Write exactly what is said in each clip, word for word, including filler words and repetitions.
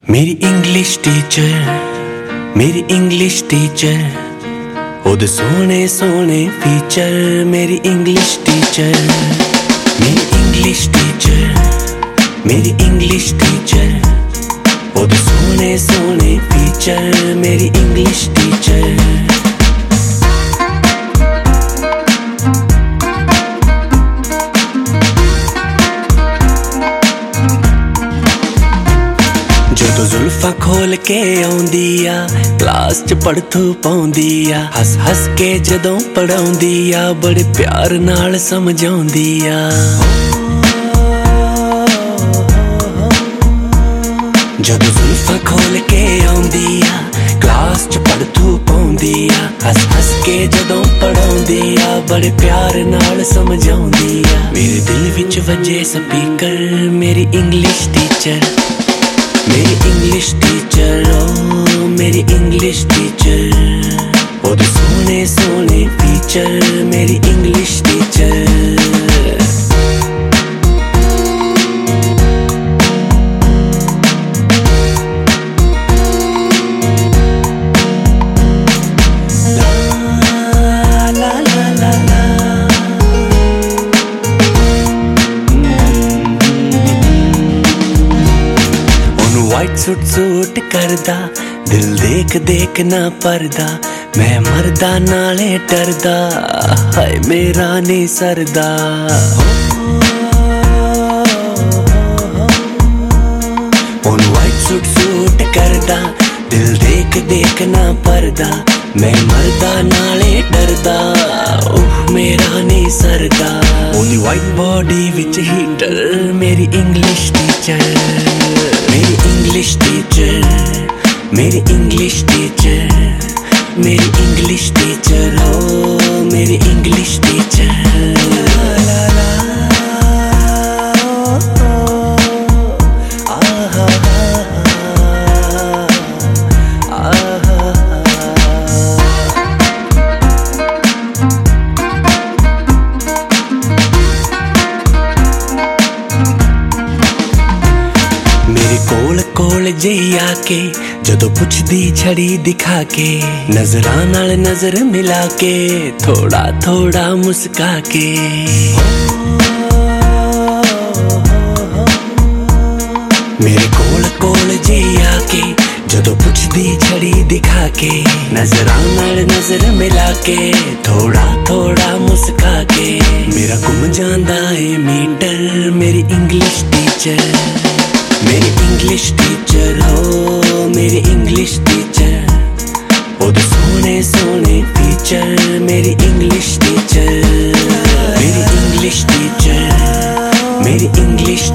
मेरी English teacher, मेरी English teacher, ओदे सोने सोने फीचर। मेरी इंग्लिश टीचर, मेरी इंग्लिश टीचर, मेरी इंग्लिश टीचर, ओदे सोने सोने फीचर। मेरी इंग्लिश टीचर। जो जुल्फा खोल के आउंदी आ, क्लास च पढ़थू पाउंदी आ, हस हस के जदों पढ़ाउंदी आ, बड़े प्यार नाल समझाउंदी आ। जदों जुल्फा खोल के आउंदी आ, क्लास च पढ़थू पाउंदी आ, हस हस के जदों पढ़ाउंदी आ, बड़े प्यार नाल समझाउंदी आ। मेरे दिल विच वजे स्पीकर मेरी इंग्लिश टीचर, मेरी इंग्लिश टीचर, ओ मेरी इंग्लिश टीचर, ओदे सोने सोने फीचर। मेरी English teacher. White suit suit करदा, दिल देख देख ना परदा, मैं मरदा नाले डरदा, हाय मेरा नहीं सरदा। ओन वाइट सूट सूट करदा, दिल देख देख ना परदा, मैं मरदा नाले डरदा, ओह मेरा नहीं सरदा। ओदी वाइट बॉडी विच हीटर मेरी इंग्लिश टीचर, मेरी इंग्लिश टीचर, मेरी इंग्लिश टीचर, मेरी इंग्लिश टीचर, हो मेरी इंग्लिश टीचर। ला ला कोल कोल जे आके जदों पुछदी छड़ी दिखा के, नजरां नाल नजर मिला के, थोड़ा थोड़ा मुस्का के। मेरे कोल कोल जे आके जदों पुछदी छड़ी दिखा के, नजरां नाल नजर मिला के, थोड़ा थोड़ा मुस्का के। मेरा गुम जांदा है मीटर मेरी इंग्लिश टीचर, मेरी इंग्लिश टीचर, हो मेरी इंग्लिश टीचर, ओदे सोने सोने फीचर। मेरी इंग्लिश टीचर, मेरी इंग्लिश टीचर, मेरी इंग्लिश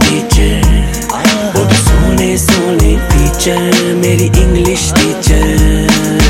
टीचर, ओदे सोने सोने फीचर। मेरी इंग्लिश टीचर।